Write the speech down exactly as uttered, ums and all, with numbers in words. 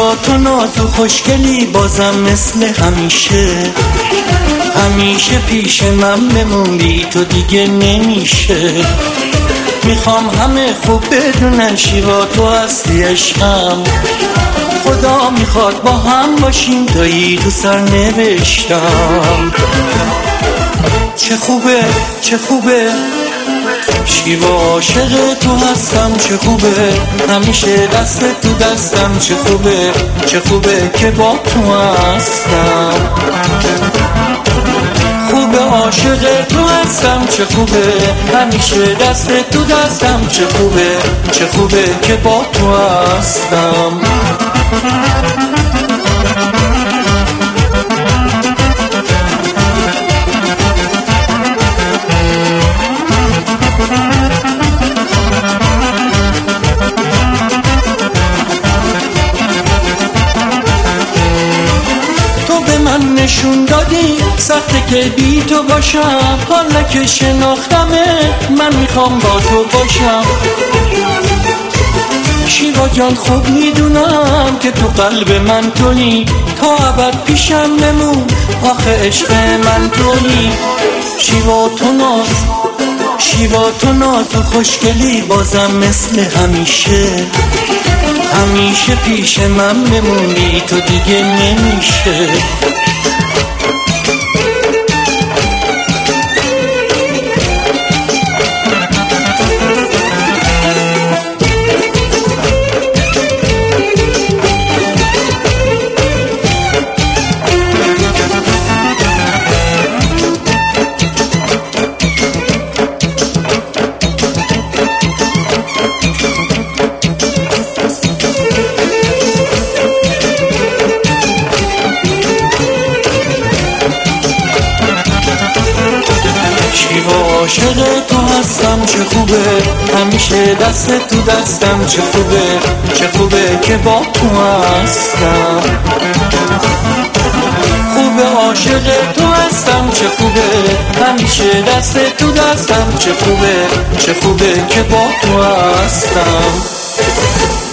شیوا تو ناز و خوشگلی بازم مثل همیشه، همیشه پیش من بمونی تو دیگه نمیشه. میخوام همه خوب بدونن شیوا تو هستی عشقم، خدا میخواد با هم باشیم تایی تو سر نوشتم. چه خوبه چه خوبه شیوا عاشق تو هستم، چه خوبه همیشه دست تو دستم، چه خوبه چه خوبه که با تو هستم. خوبه عاشق تو هستم، چه خوبه همیشه دست تو دستم، چه خوبه چه خوبه که با تو هستم. من نشون دادی سخته که بی تو باشم، حالا که شناختمه من میخوام با تو باشم. شیوا جان خوب میدونم که تو قلب من تویی، تا ابد پیشم بمون آخه عشق من تویی. شیوا تو ناز شیوا تو ناز و خوشگلی بازم مثل همیشه، همیشه پیش من بمونی تو دیگه نمیشه. شیوا عاشق تو هستم، چه خوبه همیشه دست تو دستم، چه خوبه چه خوبه که با تو هستم. خوبه عاشق تو هستم، چه خوبه همیشه دست تو دستم، چه خوبه چه خوبه که با تو هستم.